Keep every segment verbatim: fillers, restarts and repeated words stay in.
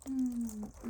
うん、うん、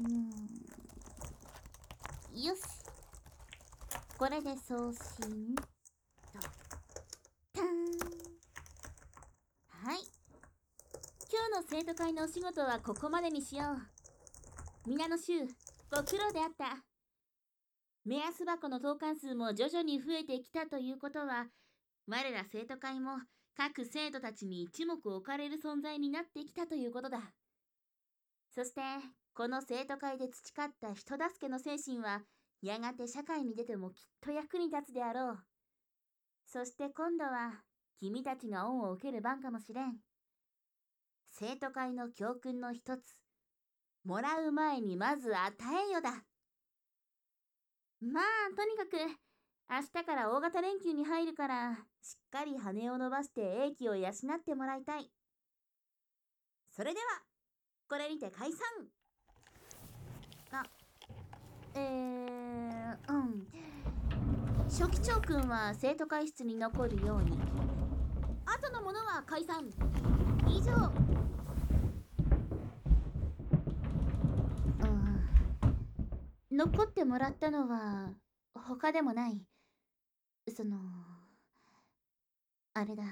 よし。これで送信。と。たーん。はい。今日の生徒会のお仕事はここまでにしよう。皆の衆、ご苦労であった。目安箱の投函数も徐々に増えてきたということは、我ら生徒会も各生徒たちに一目置かれる存在になってきたということだ。そして、この生徒会で培った人助けの精神は、やがて社会に出てもきっと役に立つであろう。そして今度は、君たちが恩を受ける番かもしれん。生徒会の教訓の一つ、もらう前にまず与えよだ。まあ、とにかく、明日から大型連休に入るから、しっかり羽を伸ばして英気を養ってもらいたい。それでは、これにて解散。あ、えー、うん。初期長くんは生徒会室に残るように。後の者は解散。以上。うん。残ってもらったのは、他でもない。その、あれだ。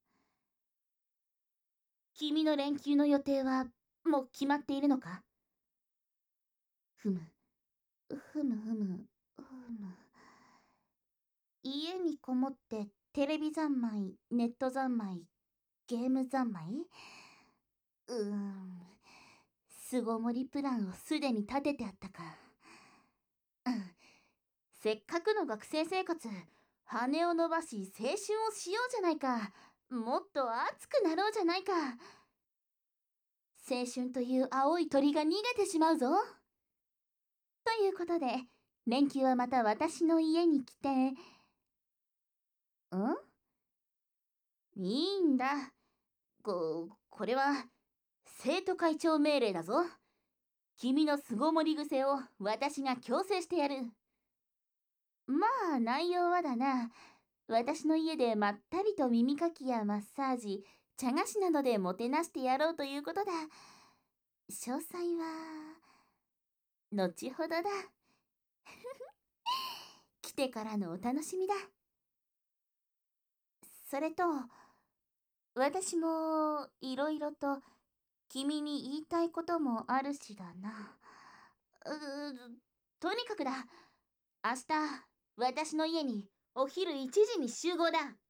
君の連休の予定は、もう決まっているのか？ふむ。ふむふむ。ふむ。家にこもってテレビ三昧、ネット三昧、ゲーム三昧？うーん。巣ごもりプランをすでに立ててあったか。うん。せっかくの学生生活、羽を伸ばし青春をしようじゃないか。もっと熱くなろうじゃないか。青春という青い鳥が逃げてしまうぞ。ということで、連休はまた私の家に来て、ん？いいんだ。こ、これは、生徒会長命令だぞ。君の巣ごもり癖を私が強制してやる。まあ、内容はだな。私の家でまったりと耳かきやマッサージ、茶菓子などでもてなしてやろうということだ。詳細は、後ほどだ。来てからのお楽しみだ。それと、私もいろいろと君に言いたいこともあるしだな。うとにかくだ。明日、私の家にお昼いちじに集合だ。